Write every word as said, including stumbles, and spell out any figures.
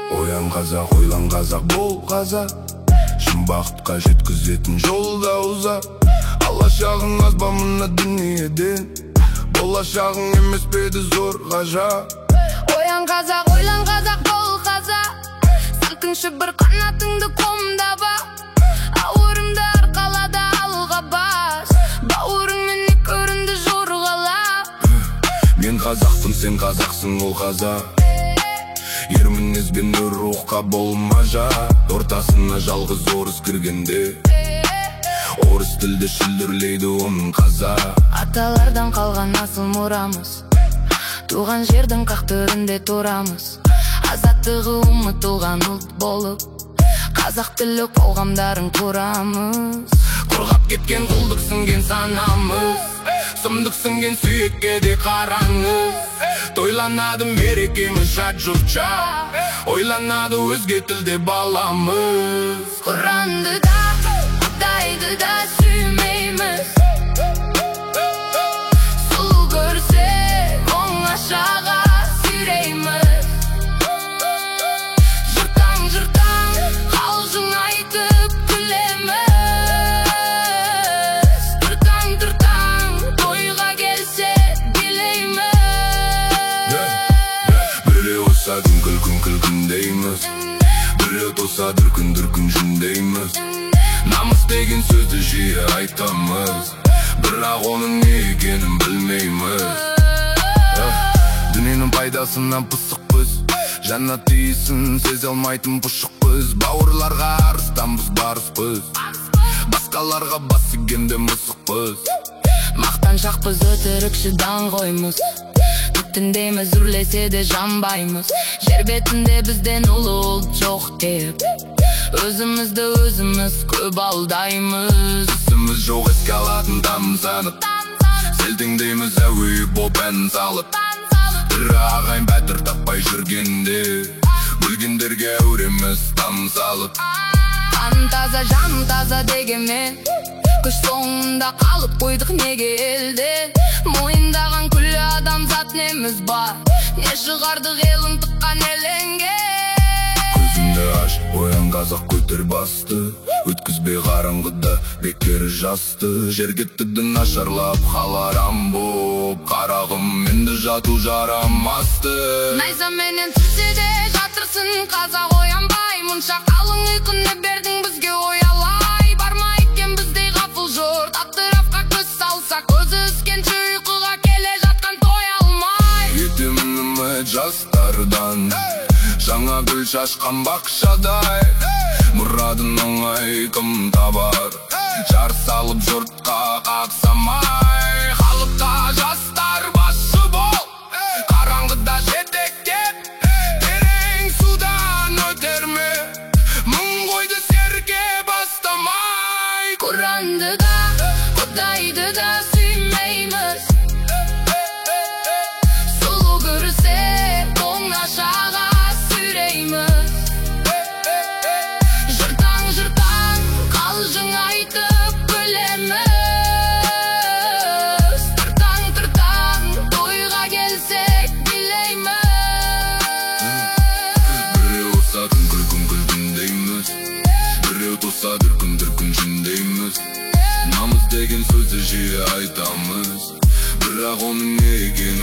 Оян қазақ, ойлан қазақ, бол қазақ. Шын бақытқа жеткізетін жолда ұзақ. Алашағың аз ба мына дүниеден, болашағың емес пе еді зор ғажап. Оян қазақ, ойлан қазақ, бол қазақ. Сілкінші бір қанатыңды қомдап ал. Ауырымды арқалада алға бас. Бауырыңмен не көрінді жорғалап. Мен қазақпын, сен қазақсың, ол қазақ. Ер мінез бен өр рухқа болма жат. Ортасына жалғыз орыс кіргенде, орыс тілді шүлдірлейді оның қазақ. Аталардан қалған асыл мұрамыз, туған жердің қақ төрінде тұрамыз. Азаттығы ұмытылған ұлт болып, қазақ тілі қоғамдарын құрамыз. Құрғап кеткен құлдық сіңген санамыз, сұмдық сіңген сүйекке де қараңыз. Тойланады мерекеміз жат жұртша, ойланады өзге тілде баламыз. Құранды да, Құдайды да сүймейміз. Сұлу көрсек оңашаға сүйрейміз. Жыртаң жыртаң қалжың айтып күлеміз. Тұртаң тұртаң тойға келсе билейміз. Біреу оса күңкіл күңкіл күндейміз, біреу тоса дүркін дүркін жүндейміз. Намыс деген сөзді жиі айтамыз, бірақ оның не екенін білмейміз. Дүниенің пайдасынан пысықпыз, жаннат иісін сезе алмайтын пұшықпыз. Бауырларға арыстанбыз, барыспыз, басқаларға бас игенде мысықпыз. Мақтаншақпыз, өтірікші даңғоймыз, түтіндейміз, үрлесе де жанбаймыз. Жер бетінде бізден ұлы ұлт жоқ деп, өзімізді өзіміз көп алдаймыз. Ісіміз жоқ еске алатын тамсанып, селтеңдейміз әуе боп ән салып. Тірі ағайын бәтір таппай жүргенде, өлгендерге әуреміз там салып. Қан таза, жан таза дегенмен, күш соңында қалып қойдық неге елде. Мойындаған күллі адамзат неміз бар, не шығардық елің тыққан елеңге. Көзіңді аш, оян қазақ, көтер басты, өткізбей қараңғыда бекер жасты. Жер кетті нашарлап халарам боп, қарағым менді жату жарамасты. Найзаменен түссе де жатырсың қазақ, оянбай. Мұнша қалың ұйқыны бердің бізге оялай. Барма екен біздей ғафыл жұрт, аттырапқа көз салса, көзі үскенше ұйқыға келе жатқан той алмай. Етемін үміт жастардан, жаңа гүл шашқан бақшадай. Мұрадын оңай кім табар, жар салып жұртқа қақсамай. Халыққа жастар басшы бол, қараңғыда жетектеп, терең судан өтерме, мұң қойды серке бастамай. Құранды да, Құдайды да сүймейміз. Сұлу көрсек оңашаға сүйрейміз. Жыртаң жыртаң қалжың айтып күлеміз. Тұртаң тұртаң тойға келсек билейміз. Біреу оса күңкіл күңкіл күндейміз, біреу тоса дүркін дүркін жүндейміз. Намыс деген сөзді жиі айтамыз, бірақ оның не екенін